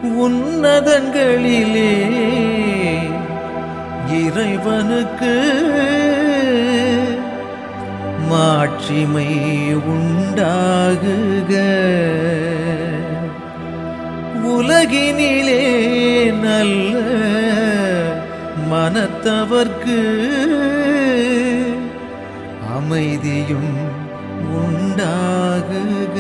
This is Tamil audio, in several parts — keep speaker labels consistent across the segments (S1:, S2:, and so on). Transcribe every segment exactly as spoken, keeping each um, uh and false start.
S1: உன்னதங்களிலே இறைவனுக்கு மாட்சிமை உண்டாகுக. உலகினிலே நல்ல மனத்தவர்க்கு அமைதியும் உண்டாகுக.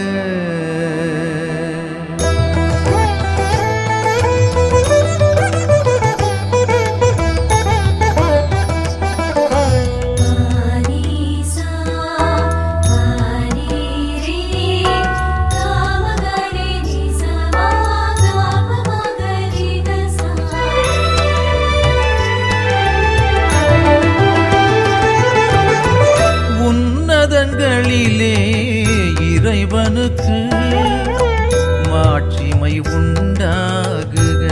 S1: உன்னதங்களிலே இறைவனுக்கு மாட்சிமை உண்டாகுக.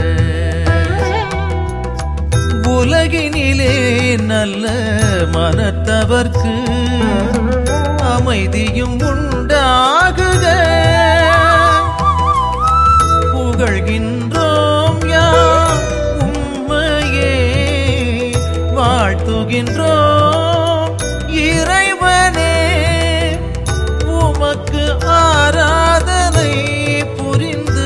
S1: உலகினிலே நல்ல மனத்தவர்க்கு அமைதியும் உண்டாகுக. புகழ்கின்றோம் யாம் உம்மையே, வாழ்த்துகின்றோம் இறைவனே. உமக்கு ஆராதனை புரிந்து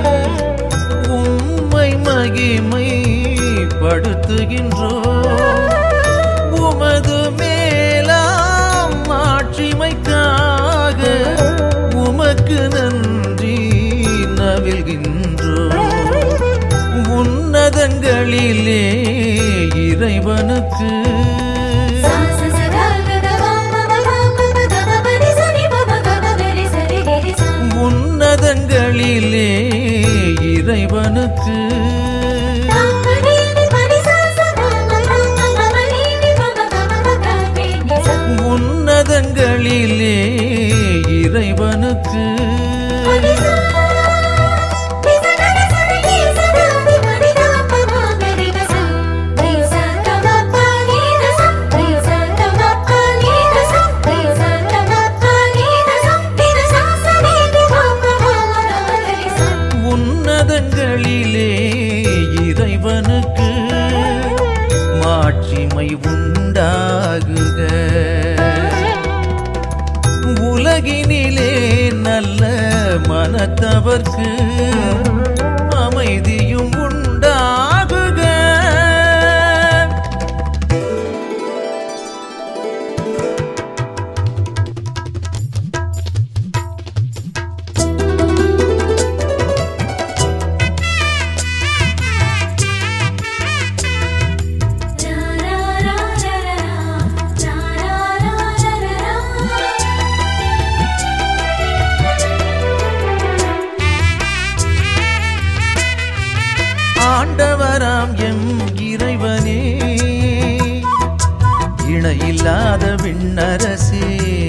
S1: உம்மை மகிமை படுத்துகின்றோம். உமது மேலாம் மாட்சிமைக்காக உமக்கு நன்றி நவில்கின்றோம். உன்னதங்களிலே இறைவனுக்கு உன்னதங்களிலே இறைவனுக்கு உன்னதங்களிலே இறைவனுக்கு உன்னதங்களிலே இறைவனுக்கு மாட்சிமை உண்டாகுக. உலகினிலே நல்ல மனத்தவர்க்கு அமைதியும் உண்டாகுக. ஆண்டவராம் எம் இறைவனே, இணையில்லாத விண்ணரசே,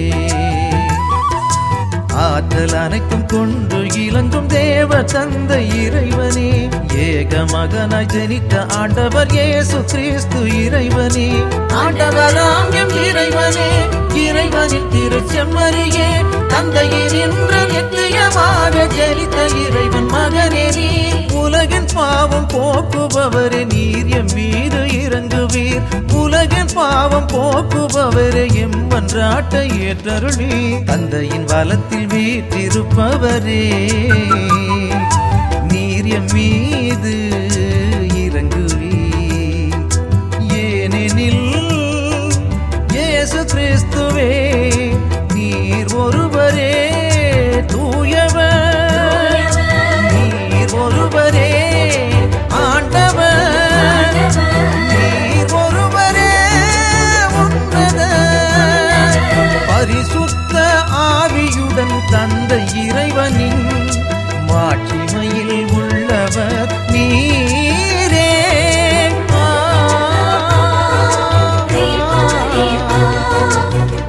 S1: ஆற்றல் அனைத்தும் கொண்டு இலங்கும் தேவ தந்தை இறைவனே, ஏக மகனாய் ஜனித்த ஆண்டவர் இயேசு கிறிஸ்து இறைவனே. ஆண்டவராம் எம் இறைவனே, இறைவனின் திருச்செம்மறியே, தந்தையின் இன்று நித்தியமாக ஜனித்த இறைவன் மகனே நீ. உலகின் பாவம் போக்குபவரே, நீர் எம் மீது இறங்குவீர். உலகின் பாவம் போக்குபவரே, எம் மன்றாட்டை ஏற்றருளி. தந்தையின் வலத்தில் வீற்றிருப்பவரே, நீர் எம் மீது இறங்குவீர். ஏனெனில் இயேசு கிறிஸ்துவே நீர் ஒருவரே தூயவர், நீர் ஒருவரே ஆண்டவர், நீர் ஒருவரே உன்னதர். பரிசுத்த ஆவியுடன் தந்தை இறைவனின் மாட்சிமையில் உள்ளவர் நீரே. ஆ